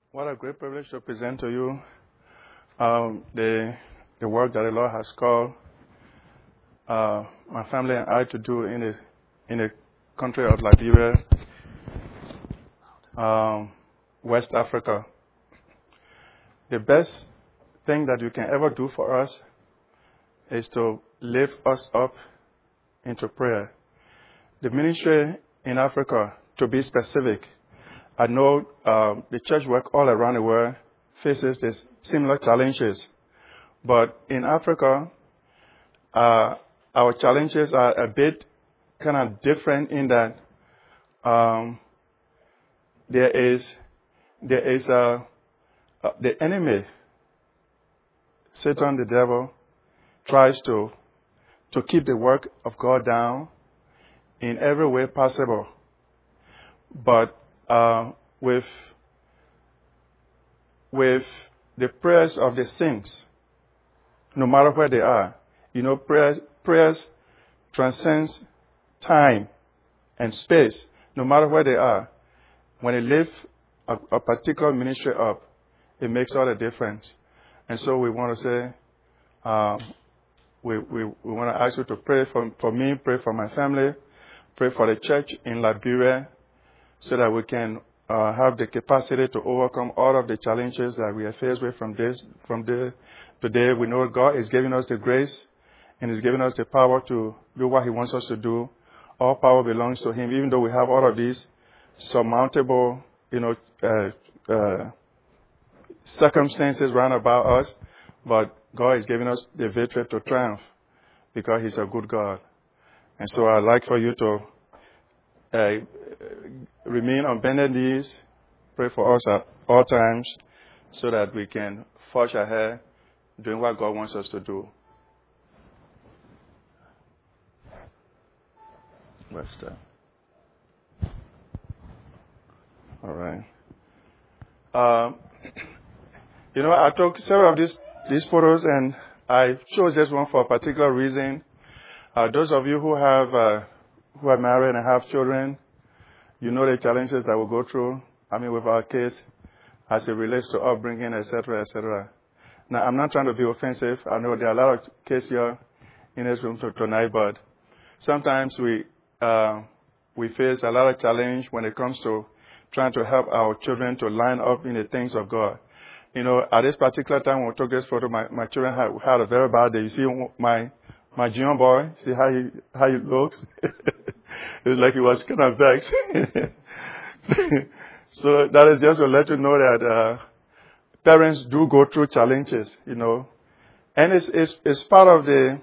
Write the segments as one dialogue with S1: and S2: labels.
S1: What a great privilege to present to you the work that the Lord has called my family and I to do in the country of Liberia, West Africa. The best thing that you can ever do for us is to lift us up into prayer. The ministry in Africa, to be specific, I know the church work all around the world faces these similar challenges. But in Africa, our challenges are a bit kind of different in that there is the enemy, Satan, the devil, tries to keep the work of God down in every way possible. But with the prayers of the saints, no matter where they are, prayers transcends time and space, no matter where they are. When they lift a particular ministry up, it makes all the difference. And so we want to say, we want to ask you to pray for me, pray for my family, pray for the church in Liberia, so that we can have the capacity to overcome all of the challenges that we are faced with from today. We know God is giving us the grace and is giving us the power to do what He wants us to do. All power belongs to Him, even though we have all of these surmountable, circumstances round about us. But God is giving us the victory to triumph because He's a good God. And so I'd like for you to remain on bended knees, pray for us at all times, so that we can forge ahead doing what God wants us to do. What's that? All right. I took several of these photos, and I chose this one for a particular reason. Those of you who are married and have children, you know the challenges that we go through. With our kids, as it relates to upbringing, etc., etc. Now, I'm not trying to be offensive. I know there are a lot of kids here in this room tonight, but sometimes we face a lot of challenge when it comes to trying to help our children to line up in the things of God. At this particular time when we took this photo, my children had a very bad day. You see my junior boy, see how he looks? It was like he was kind of vexed. So that is just to let you know that parents do go through challenges, and it's part of the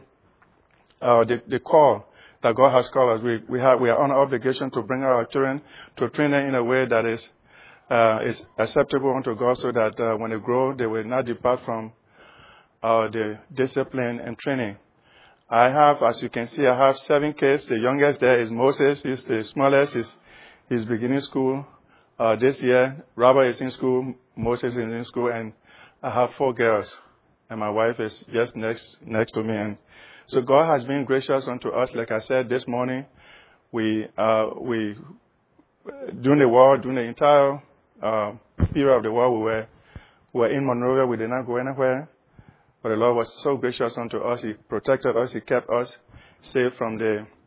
S1: call that God has called us. We are on obligation to bring our children to train them in a way that is acceptable unto God, so that when they grow, they will not depart from the discipline and training. As you can see, I have 7 kids. The youngest there is Moses. He's the smallest. He's beginning school this year. Robert is in school. Moses is in school. And I have 4 girls. And my wife is just next to me. And so God has been gracious unto us. Like I said this morning, we during the entire period of the war, we were in Monrovia. We did not go anywhere. But the Lord was so gracious unto us. He protected us. He kept us safe from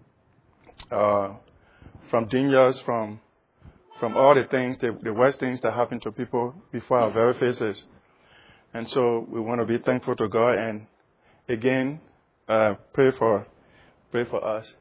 S1: dangers, from all the things, the worst things that happen to people before our very faces. And so we want to be thankful to God, and again, pray for us.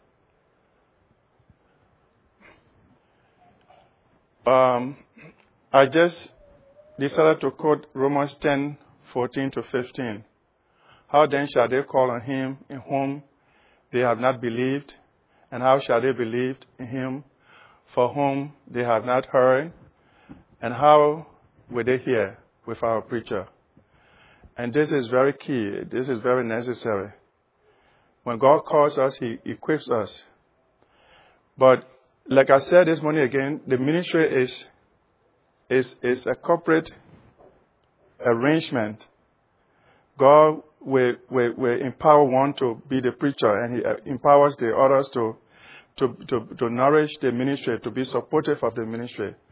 S1: I just decided to quote Romans 10:14-15. How then shall they call on Him in whom they have not believed? And how shall they believe in Him for whom they have not heard? And how will they hear without a preacher? And this is very key. This is very necessary. When God calls us, He equips us. But like I said this morning again, the ministry is a corporate arrangement. God will empower one to be the preacher, and He empowers the others to nourish the ministry, to be supportive of the ministry.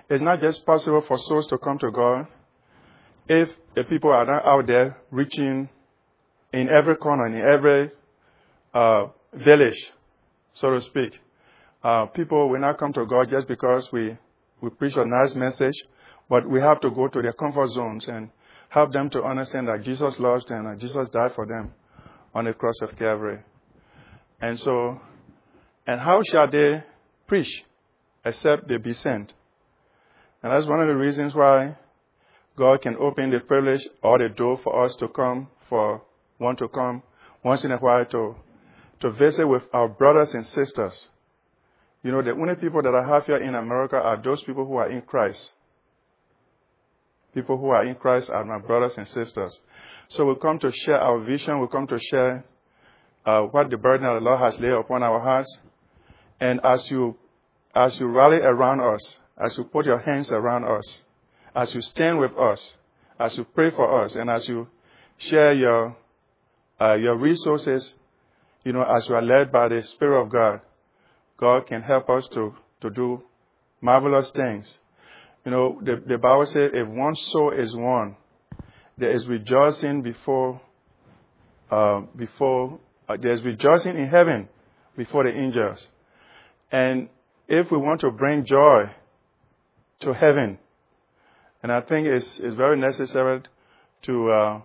S1: it's not just possible for souls to come to God if the people are not out there reaching in every corner, in every village, so to speak. People will not come to God just because we preach a nice message, but we have to go to their comfort zones and help them to understand that Jesus loves them and Jesus died for them on the cross of Calvary. And how shall they preach except they be sent? And that's one of the reasons why God can open the privilege or the door for us to come, for one to come once in a while to visit with our brothers and sisters. You know, the only people that I have here in America are those people who are in Christ. People who are in Christ are my brothers and sisters. So we come to share our vision. We come to share what the burden of the Lord has laid upon our hearts. And as you rally around us, as you put your hands around us, as you stand with us, as you pray for us, and as you share your resources, you know, as you are led by the Spirit of God, God can help us to do marvelous things. You know, the Bible says if one soul is won, there is rejoicing there's rejoicing in heaven before the angels. And if we want to bring joy to heaven, and I think it's very necessary to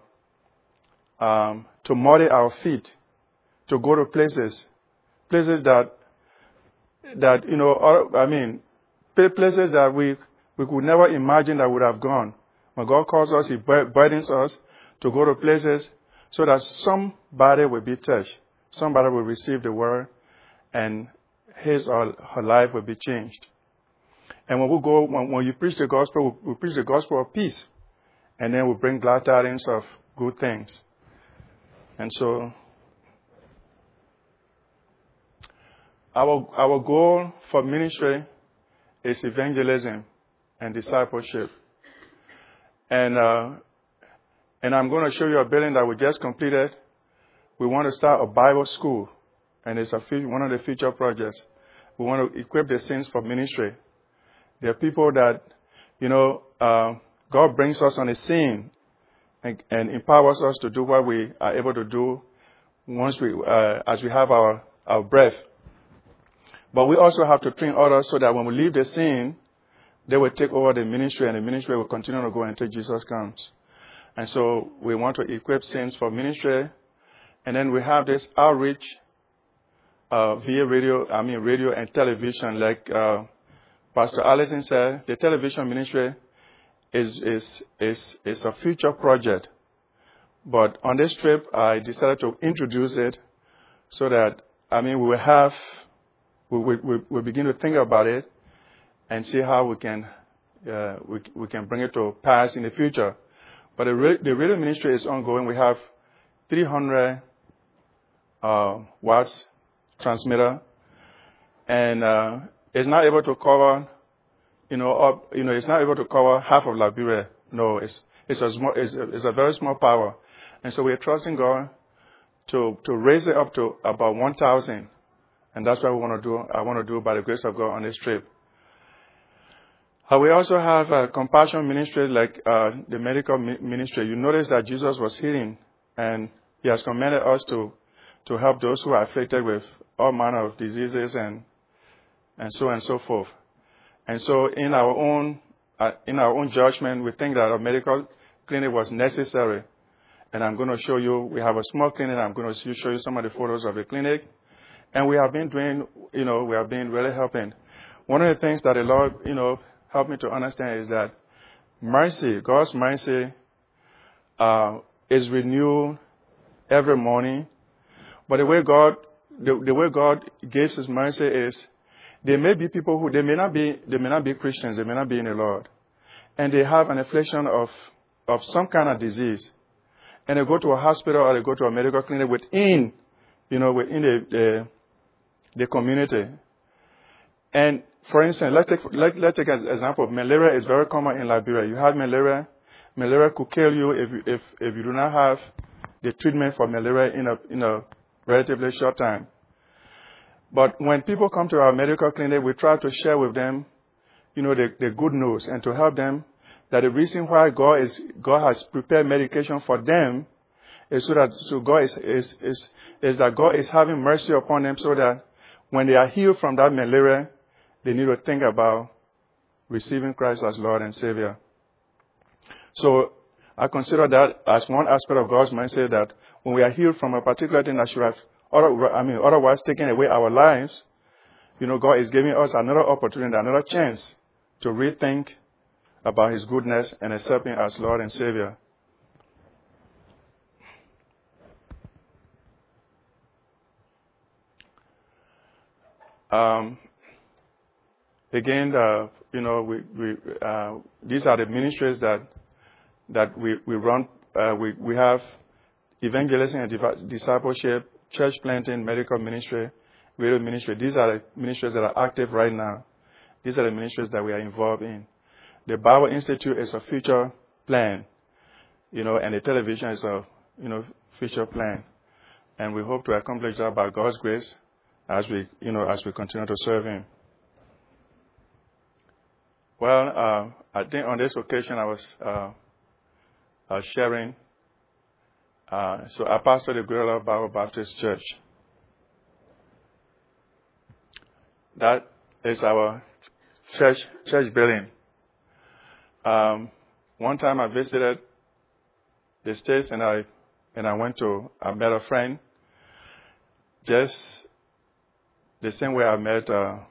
S1: muddy our feet, to go to places that you know, I mean, places that we could never imagine that would have gone. When God calls us, He burdens us to go to places so that somebody will be touched, somebody will receive the word, and his or her life will be changed. And when you preach the gospel, we preach the gospel of peace, and then we bring glad tidings of good things. And so, our goal for ministry is evangelism and discipleship. And I'm going to show you a building that we just completed. We want to start a Bible school, and it's one of the future projects. We want to equip the saints for ministry. There are people that, you know, God brings us on the scene and empowers us to do what we are able to do once as we have our breath. But we also have to train others so that when we leave the scene, they will take over the ministry, and the ministry will continue to go until Jesus comes. And so we want to equip saints for ministry. And then we have this outreach via radio and television. Like Pastor Allison said, the television ministry is a future project. But on this trip, I decided to introduce it so that, we'll begin to think about it and see how we can bring it to pass in the future. But the radio ministry is ongoing. We have 300 watts transmitter, and it's not able to cover, it's not able to cover half of Liberia. No, it's a very small power, and so we're trusting God to raise it up to about 1,000, and that's what we want to do. I want to do by the grace of God on this trip. We also have compassion ministries like the medical ministry. You notice that Jesus was healing, and He has commanded us to help those who are afflicted with all manner of diseases and so on and so forth. And so in our own judgment, we think that a medical clinic was necessary. And I'm going to show you, we have a small clinic. I'm going to show you some of the photos of the clinic. And we have been doing, we have been really helping. One of the things that the Lord, helped me to understand is that mercy, God's mercy, is renewed every morning. But the way God gives His mercy is, there may be people who they may not be Christians, they may not be in the Lord, and they have an affliction of some kind of disease, and they go to a hospital or they go to a medical clinic within the community. And for instance, let's take as an example. Malaria is very common in Liberia. You have malaria. Malaria could kill you if you do not have the treatment for malaria in a relatively short time. But when people come to our medical clinic, we try to share with them, the good news, and to help them that the reason why God has prepared medication for them is God is that God is having mercy upon them, so that when they are healed from that malaria, they need to think about receiving Christ as Lord and Savior. So I consider that as one aspect of God's mindset, that when we are healed from a particular thing that should have otherwise taken away our lives, God is giving us another opportunity, another chance to rethink about His goodness and accept Him as Lord and Savior. Again, these are the ministries that we run. We have evangelism and discipleship, church planting, medical ministry, radio ministry. These are the ministries that are active right now. These are the ministries that we are involved in. The Bible Institute is a future plan, and the television is a future plan, and we hope to accomplish that by God's grace as we continue to serve Him. Well, I think on this occasion I was sharing. So I pastor the Greater Love Bible Baptist Church. That is our church building. One time I visited the States and I met a friend, just the same way I met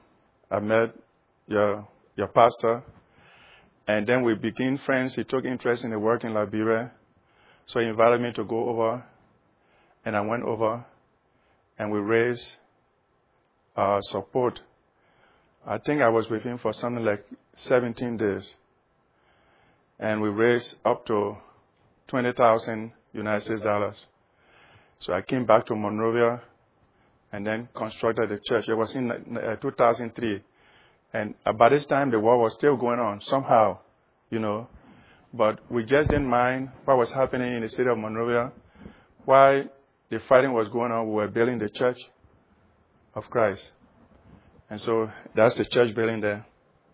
S1: your pastor, and then we became friends. He took interest in the work in Liberia, so he invited me to go over, and I went over, and we raised support. I think I was with him for something like 17 days, and we raised up to $20,000 United States dollars. So I came back to Monrovia and then constructed the church. It was in 2003. And by this time, the war was still going on somehow, But we just didn't mind what was happening in the city of Monrovia. While the fighting was going on, we were building the church of Christ. And so that's the church building there.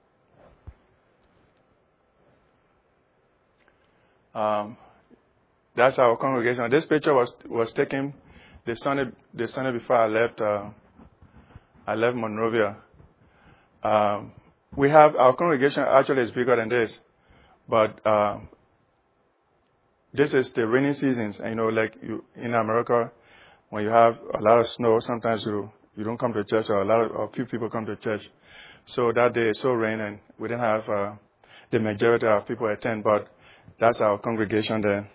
S1: That's our congregation. This picture was taken the Sunday before I left Monrovia. We have our congregation actually is bigger than this, but this is the rainy seasons. And in America, when you have a lot of snow, sometimes you don't come to church, or a few people come to church. So that day it's so rain, and we didn't have the majority of people attend. But that's our congregation there.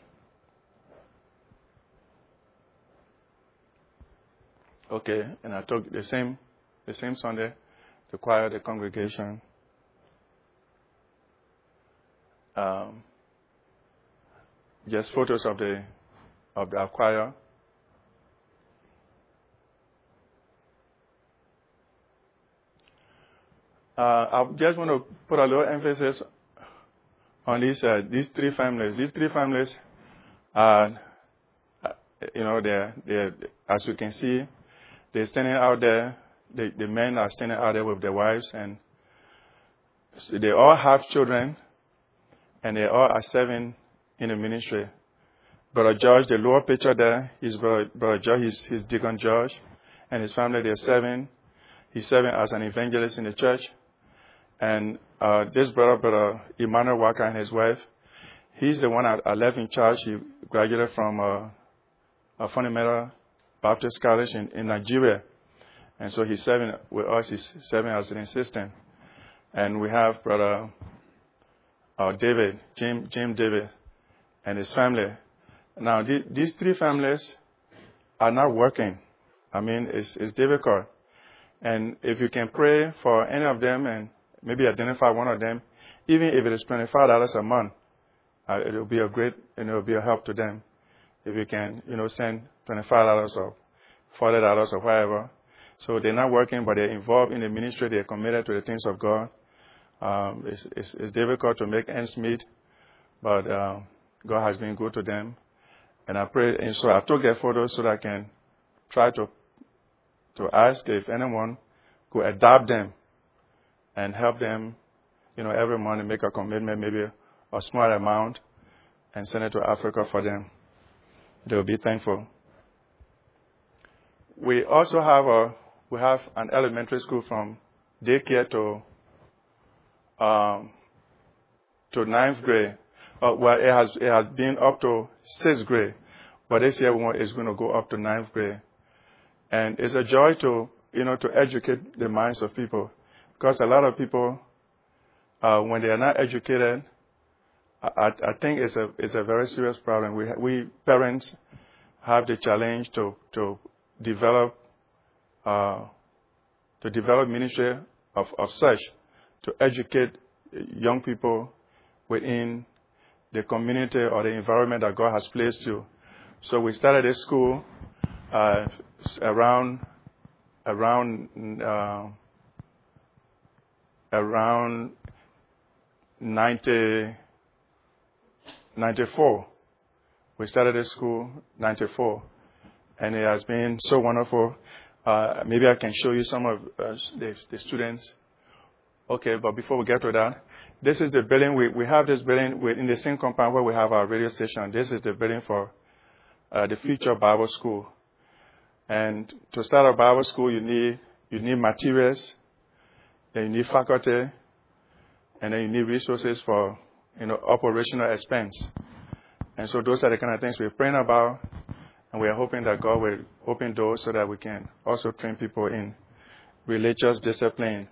S1: Okay, and I took the same Sunday. The choir, the congregation. Just photos of the choir. I just want to put a little emphasis on these three families. These three families are, they're as you can see, they're standing out there. The men are standing out there with their wives, and they all have children, and they all are serving in the ministry. Brother George, the lower picture there, is Brother George, he's Deacon George, and his family, they're serving. He's serving as an evangelist in the church. And this brother Emmanuel Walker, and his wife, he's the one I left in charge. He graduated from a fundamental Baptist college in Nigeria. And so he's serving with us. He's serving as an assistant. And we have Brother David, Jim David, and his family. Now, these three families are not working. I mean, it's difficult. And if you can pray for any of them and maybe identify one of them, even if it is $25 a month, it will be it'll be a help to them. If you can, send $25 or $40 or whatever. So they're not working, but they're involved in the ministry. They're committed to the things of God. It's difficult to make ends meet, but God has been good to them. And I pray, and so I took their photos so that I can try to ask if anyone could adopt them and help them every month make a commitment, maybe a small amount, and send it to Africa for them. They will be thankful. We also have an elementary school from daycare to ninth grade. Well, it has been up to sixth grade, but this year it's going to go up to ninth grade. And it's a joy to educate the minds of people, because a lot of people, when they are not educated, I think it's a very serious problem. We parents have the challenge to develop ministry of such, to educate young people within the community or the environment that God has placed you. So we started a school around 94. We started a school 94, and it has been so wonderful. Maybe I can show you some of the students. Okay, but before we get to that, this is the building. We have this building in the same compound where we have our radio station. This is the building for the Future Bible School. And to start a Bible school, you need materials, then you need faculty, and then you need resources for operational expense. And so those are the kind of things we're praying about, and we are hoping that God will open doors so that we can also train people in religious discipline.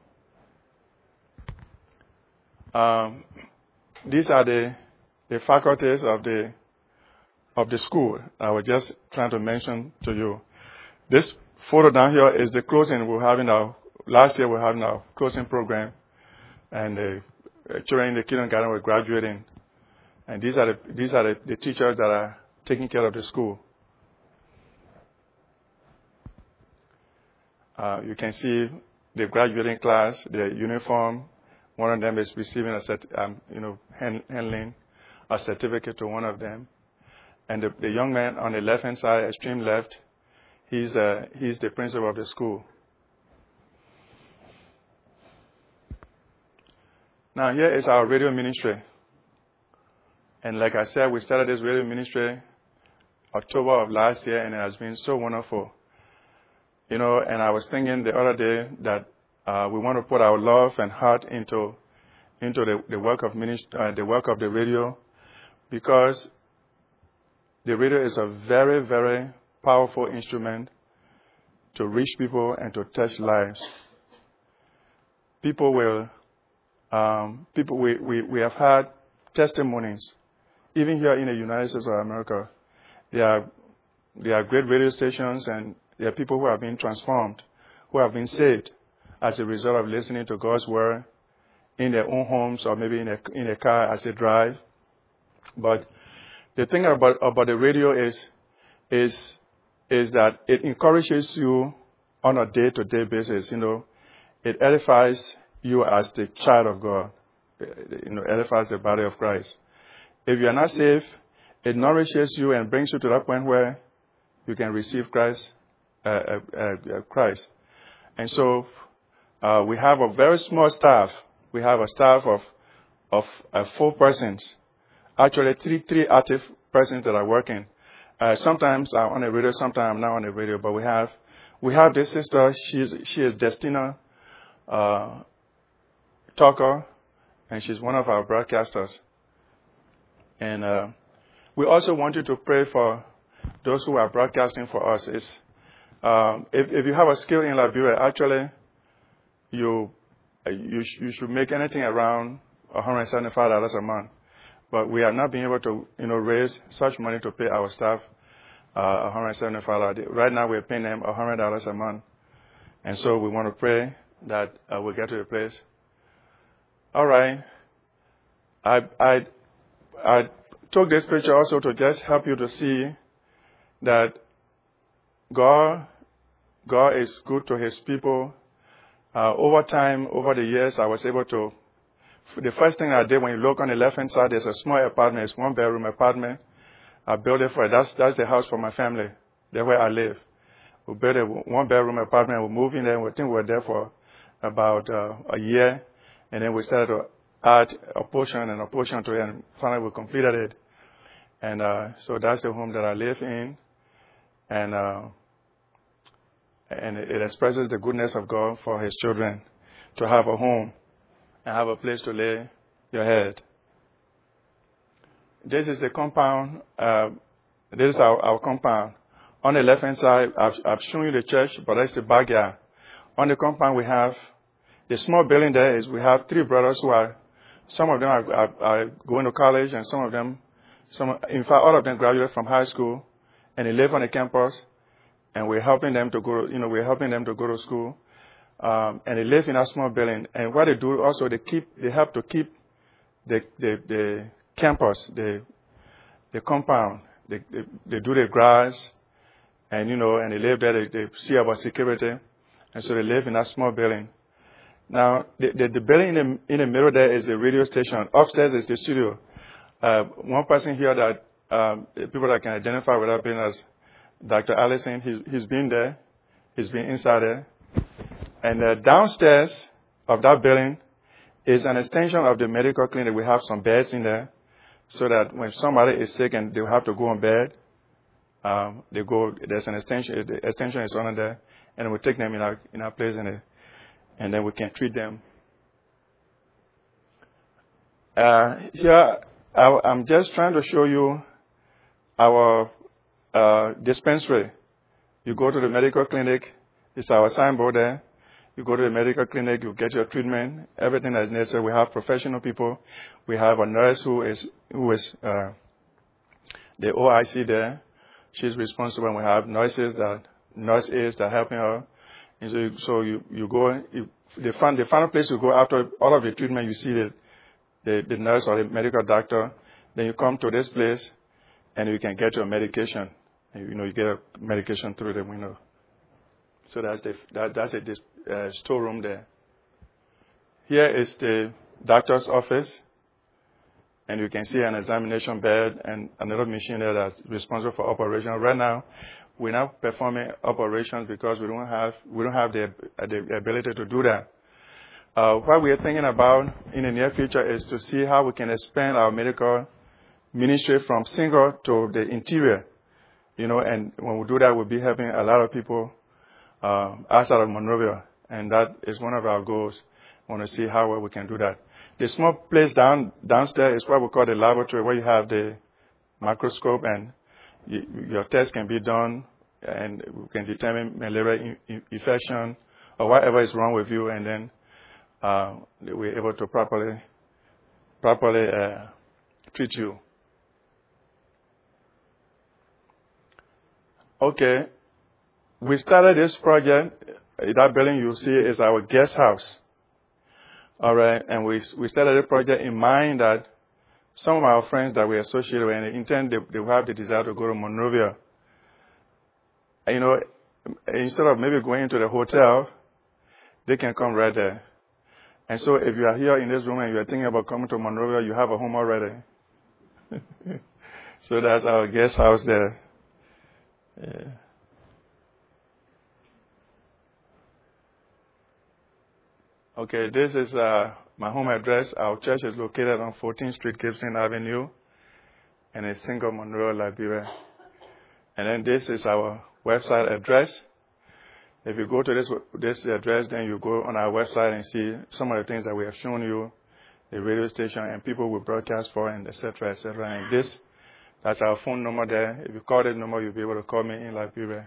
S1: These are the faculties of the school I was just trying to mention to you. This photo down here is the closing. Last year we're having our closing program, and the children in the kindergarten were graduating. And these are the teachers that are taking care of the school. You can see the graduating class, their uniform. One of them is receiving handling a certificate to one of them. And the young man on the left-hand side, extreme left, he's the principal of the school. Now here is our radio ministry. And like I said, we started this radio ministry October of last year, and it has been so wonderful. And I was thinking the other day that we want to put our love and heart into the work of the work of the radio, because the radio is a very, very powerful instrument to reach people and to touch lives. We have had testimonies, even here in the United States of America. There are great radio stations, and there are people who have been transformed, who have been saved as a result of listening to God's word in their own homes or maybe in a car as they drive. But the thing about the radio is that it encourages you on a day-to-day basis. It edifies you as the child of God. Edifies the body of Christ. If you are not saved, it nourishes you and brings you to that point where you can receive Christ. And so we have a very small staff. We have a staff of 4 persons. Actually, three active persons that are working. Sometimes I'm on the radio, sometimes I'm not on the radio. But we have this sister. She is Destina Tucker, and she's one of our broadcasters. And we also want you to pray for those who are broadcasting for us. If you have a skill in Liberia, actually, you should make anything around $175 a month. But we have not been able to, raise such money to pay our staff $175. Right now, we're paying them $100 a month, and so we want to pray that we'll get to the place. All right. I took this picture also to just help you to see that God is good to His people. Over time, over the years, I was able to. The first thing I did, when you look on the left-hand side, there's a small apartment. It's 1-bedroom apartment. I built it for it. That's the house for my family. That's where I live. We built a 1-bedroom apartment. We moved in there. I think we were there for about a year, and then we started to add a portion to it, and finally we completed it. And so that's the home that I live in, and it expresses the goodness of God for His children to have a home and have a place to lay your head. This is the compound. This is our compound. On the left-hand side, I've shown you the church, but that's the backyard. On the compound, we have the small building there. We have 3 brothers who are, some of them are going to college, and in fact, all of them graduated from high school, and they live on the campus, and we're helping them to go, to school, and they live in a small building. And what they do also, they help to keep the campus, the compound. They do the grass, and and they live there. They see about security, and so they live in a small building. Now, the building in the middle there is the radio station. Upstairs is the studio. One person here that people that can identify with that building as Dr. Allison. He's been there. He's been inside there. And downstairs of that building is an extension of the medical clinic. We have some beds in there, so that when somebody is sick and they have to go on bed, there's an extension. The extension is on there, and we take them in our place and then we can treat them. Here, I'm just trying to show you our dispensary. You go to the medical clinic. It's our signboard there. You go to the medical clinic, you get your treatment, everything that's necessary. We have professional people. We have a nurse who is the OIC there. She's responsible, and we have nurse aides that helping her. And so you go. The final place you go after all of the treatment, you see the nurse or the medical doctor. Then you come to this place, and you can get your medication. And, you get a medication through the window. So that's a storeroom there. Here is the doctor's office, and you can see an examination bed and another machine there that's responsible for operation. Right now, we're not performing operations because we don't have the ability to do that. What we are thinking about in the near future is to see how we can expand our medical ministry from single to the interior. And when we do that, we'll be helping a lot of people outside of Monrovia, and that is one of our goals. We want to see how well we can do that. The small place downstairs is what we call the laboratory, where you have the microscope, and your test can be done, and we can determine malaria infection or whatever is wrong with you, and then we're able to properly treat you. Okay. We started this project. That building you see is our guest house. All right. And we started the project in mind that some of our friends that we associated with, and they intend they will have the desire to go to Monrovia. Instead of maybe going to the hotel, they can come right there. And so if you are here in this room and you are thinking about coming to Monrovia, you have a home already. So that's our guest house there. Yeah. Okay, this is my home address. Our church is located on 14th Street, Gibson Avenue, and it's Single Monroe, Liberia. And then this is our website address. If you go to this address, then you go on our website and see some of the things that we have shown you, the radio station and people we broadcast for, and et cetera, et cetera. And that's our phone number there. If you call that number, you'll be able to call me in Liberia.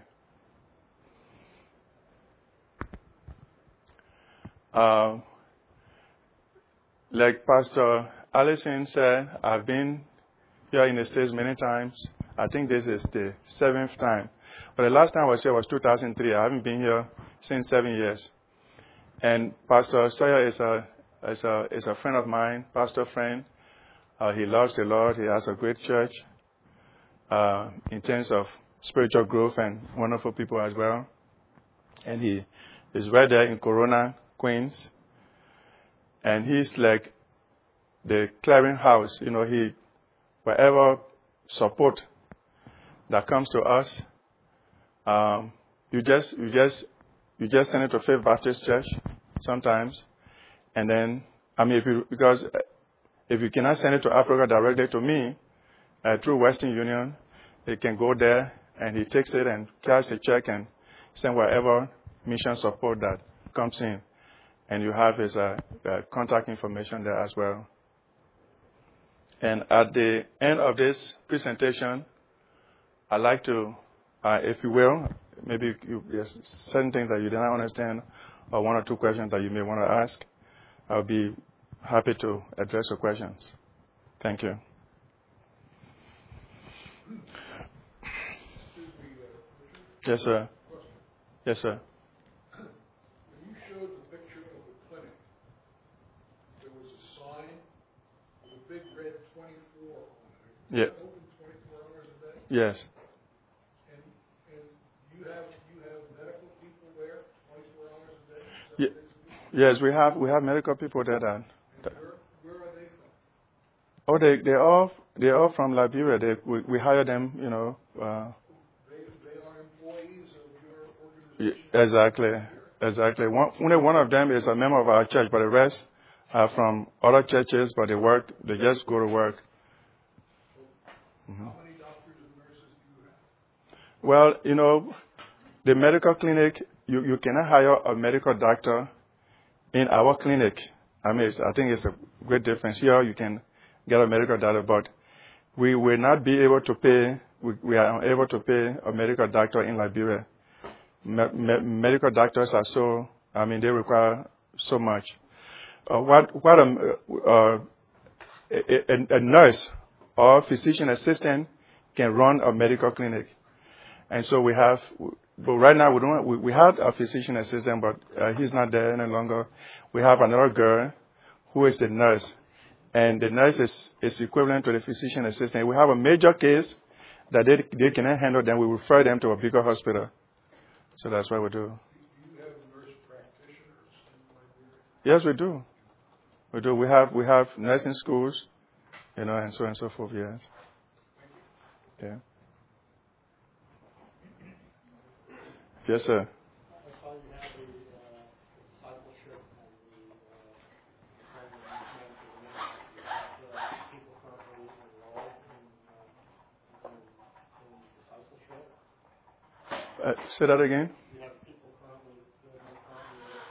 S1: Like Pastor Allison said, I've been here in the States many times. I think this is the 7th time. But the last time I was here was 2003. I haven't been here since 7 years. And Pastor Sawyer is a friend of mine, pastor friend. He loves the Lord. He has a great church in terms of spiritual growth and wonderful people as well. And he is right there in Corona, Queens. And he's like the clearinghouse. Whatever support that comes to us, you just send it to Faith Baptist Church sometimes, and then I mean, because if you cannot send it to Africa directly to me, through Western Union, he can go there and he takes it and cash the check and send whatever mission support that comes in. And you have his contact information there as well. And at the end of this presentation, I'd like to, if you will, maybe there's certain things that you did not understand or one or two questions that you may want to ask. I'll be happy to address your questions. Thank you. Yes, sir. Yes, sir.
S2: When you showed the picture of the clinic, there was a sign with a big red 24 on it.
S1: Yeah.
S2: Open 24 hours a day?
S1: Yes.
S2: And you have medical people there 24 hours a day?
S1: Yes, we have medical people there.
S2: Where are they from?
S1: Oh, they're all from Liberia. We hire them,
S2: They are employees of your organization?
S1: Exactly. Only one of them is a member of our church, but the rest are from other churches, but they just go to work.
S2: How many doctors and nurses do you have?
S1: Well, the medical clinic, you cannot hire a medical doctor in our clinic. I mean, I think it's a great difference. Here you can get a medical doctor, but we will not be able to pay, we are unable to pay a medical doctor in Liberia. Medical doctors are they require so much. A nurse or physician assistant can run a medical clinic. And so but right now we have a physician assistant, but he's not there any longer. We have another girl who is the nurse. And the nurse is equivalent to the physician assistant. We have a major case that they cannot handle, then we refer them to a bigger hospital. So that's what we do.
S2: Do you have nurse practitioners in Liberia?
S1: Yes, we do. We do. We have nursing schools, and so on and so forth. Yes. Yeah. Yes, sir.
S3: I saw you have the discipleship and the program you have people currently enrolled in discipleship.
S1: Say that again.
S3: You have people currently enrolled in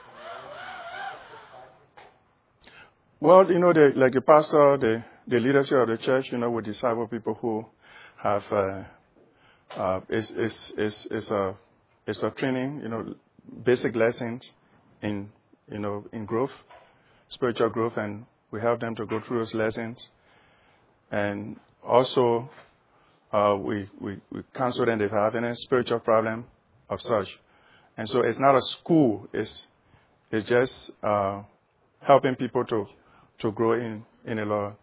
S3: discipleship.
S1: Well, like the pastor, the leadership of the church, we disciple people who have it's a training, basic lessons in growth, spiritual growth, and we help them to go through those lessons. And also, we counsel them if they have any spiritual problem of such. And so it's not a school, it's just helping people to grow in the Lord.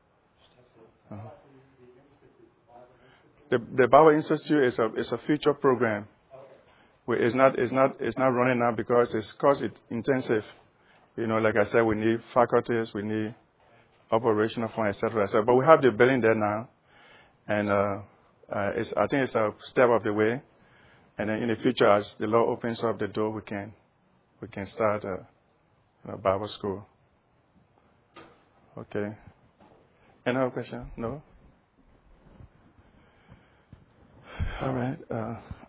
S1: The Bible Institute is a future program. It's not running now because it's cost intensive. Like I said, we need faculties, we need operational funds, etc. But we have the building there now, and I think it's a step of the way. And then in the future, as the Lord opens up the door, we can start a Bible school. Okay. Any other question? No. All right.